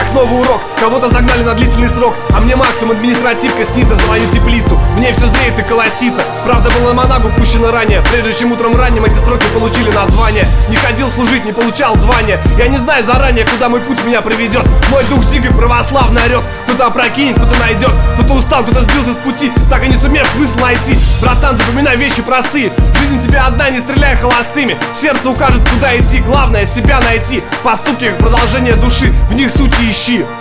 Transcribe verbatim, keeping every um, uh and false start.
новый урок. Кого-то загнали на длительный срок, а мне максимум административка снится за мою теплицу. В ней все зреет и колосится. Правда, была монагу пущена ранее, прежде чем утром ранним эти строки получили название. Не ходил служить, не получал звания. Я не знаю заранее, куда мой путь меня приведет. Мой дух зигой православный орет. Кто-то опрокинет, кто-то найдет, кто-то устал, кто-то сбился с пути, так и не сумев смысл найти. Братан, запоминай вещи простые. Жизнь у тебя одна, не стреляй холостыми. Сердце укажет, куда идти, главное себя найти. Поступки как продолжение души, в них сути ищи.